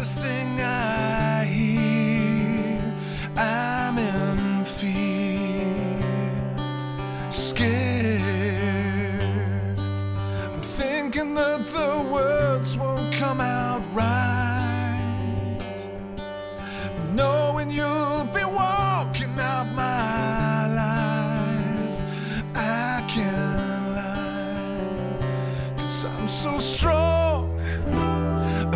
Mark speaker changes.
Speaker 1: first thing I hear, I'm in fear, scared. I'm thinking that the words won't come out right, knowing you'll be walking out my life. I can't lie, 'cause I'm so strong.